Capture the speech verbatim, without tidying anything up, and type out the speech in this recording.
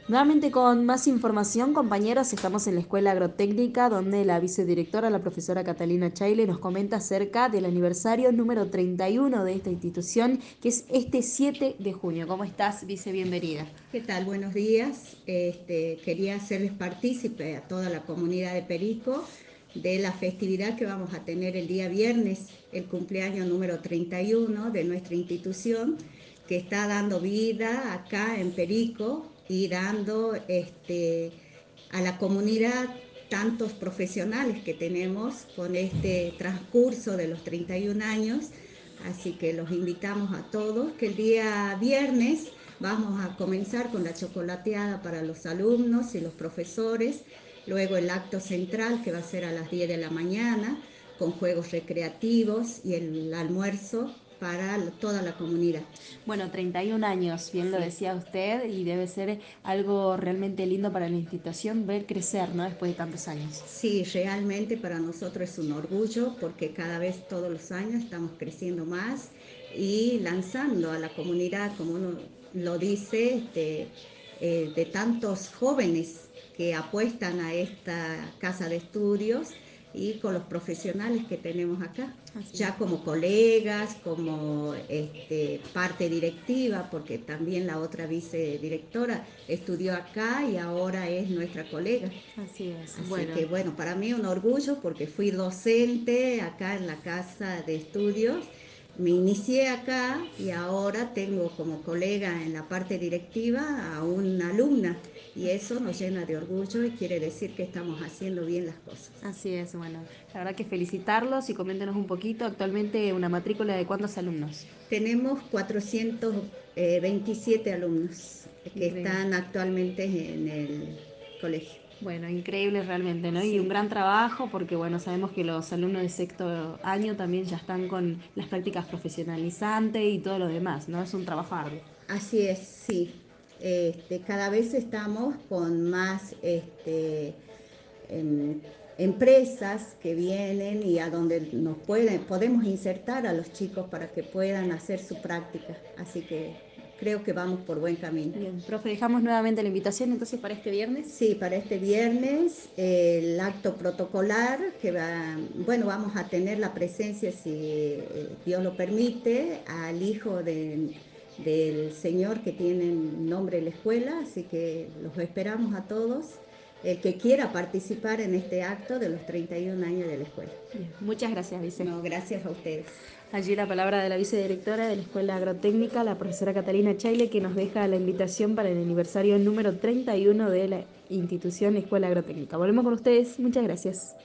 Nuevamente con más información, compañeros, estamos en la Escuela Agrotécnica donde la vicedirectora, la profesora Catalina Chaile, nos comenta acerca del aniversario número treinta y uno de esta institución, que es este siete de junio. ¿Cómo estás, vice? Bienvenida. ¿Qué tal? Buenos días. Este, quería hacerles partícipe a toda la comunidad de Perico de la festividad que vamos a tener el día viernes, el cumpleaños número treinta y uno de nuestra institución, que está dando vida acá en Perico y dando este, a la comunidad tantos profesionales que tenemos con este transcurso de los treinta y un años. Así que los invitamos a todos que el día viernes vamos a comenzar con la chocolateada para los alumnos y los profesores, luego el acto central que va a ser a las diez de la mañana con juegos recreativos y el almuerzo para toda la comunidad. Bueno, treinta y un años, bien lo Sí, decía usted, y debe ser algo realmente lindo para la institución ver crecer, ¿no? Después de tantos años. sí, realmente para nosotros es un orgullo porque cada vez todos los años estamos creciendo más y lanzando a la comunidad, como uno lo dice, este, eh, de tantos jóvenes que apuestan a esta casa de estudios y con los profesionales que tenemos acá, Así es. ya como colegas, como este, parte directiva, porque también la otra vicedirectora estudió acá y ahora es nuestra colega. Así es. Así Bueno, que bueno, para mí un orgullo porque fui docente acá en la casa de estudios, me inicié acá y ahora tengo como colega en la parte directiva a una alumna y eso nos llena de orgullo y quiere decir que estamos haciendo bien las cosas. así es. Bueno, la verdad que felicitarlos y coméntenos un poquito. Actualmente una matrícula de cuántos alumnos. Tenemos cuatrocientos veintisiete alumnos que Increíble. están actualmente en el colegio. Bueno, increíble realmente, ¿no? Y un Sí, gran trabajo porque, bueno, sabemos que los alumnos de sexto año también ya están con las prácticas profesionalizantes y todo lo demás, ¿no? Es un trabajo arduo. así es, sí. Este, cada vez estamos con más este, em, empresas que vienen y a donde nos pueden, podemos insertar a los chicos para que puedan hacer su práctica. Así que creo que vamos por buen camino. Bien, profe, dejamos nuevamente la invitación entonces para este viernes. Sí, para este viernes eh, el acto protocolar que va, bueno, vamos a tener la presencia, si eh, Dios lo permite, al hijo de- del señor que tiene nombre en la escuela, así que los esperamos a todos, el que quiera participar en este acto de los treinta y un años de la escuela. Bien, muchas gracias, vice. No, gracias a ustedes. Allí la palabra de la vicedirectora de la Escuela Agrotécnica, la profesora Catalina Chaile, que nos deja la invitación para el aniversario número treinta y uno de la institución Escuela Agrotécnica. Volvemos con ustedes. Muchas gracias.